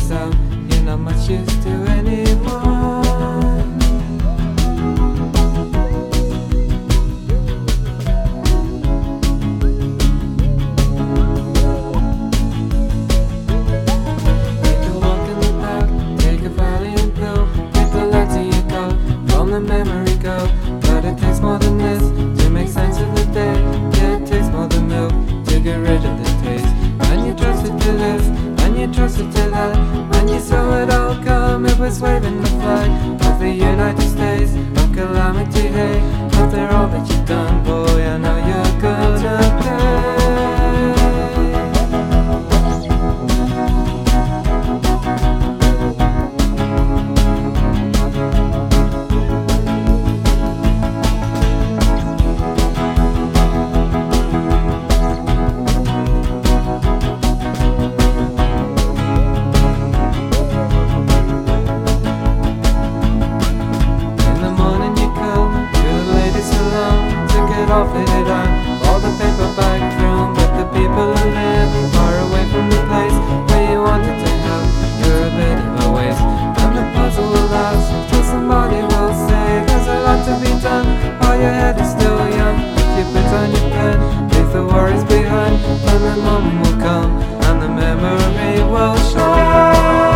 yourself, you're not much use to anyone. Take a walk in the park, take a Valiant pill, get the light to your go, from the memory go. But it takes more than this to make sense of the day. Yeah, it takes more than milk to get rid of the taste. And you trust it to this, and you trust it to that. When you saw it all come, it was waving the flag of the United States of calamity. Hey, after all that you've done, boy, I know you're gonna pay. Off it on all the paperback room, but the people who live far away from the place where you wanted to help, you're a bit of a waste. And the puzzle will last till somebody will say there's a lot to be done while your head is still young. Keep it on your pen, leave the worries behind, and the moment will come and the memory will shine.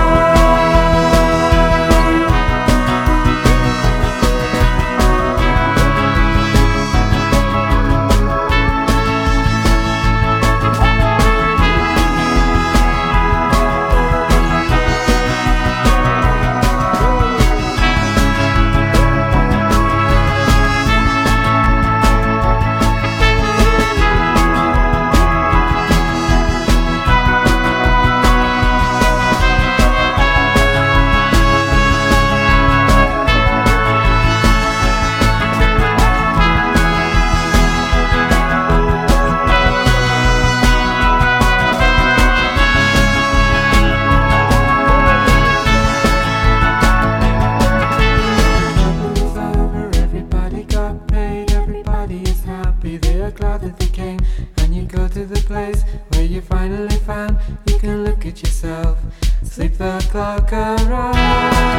They are glad that they came, and you go to the place where you finally found you can look at yourself, sleep the clock around.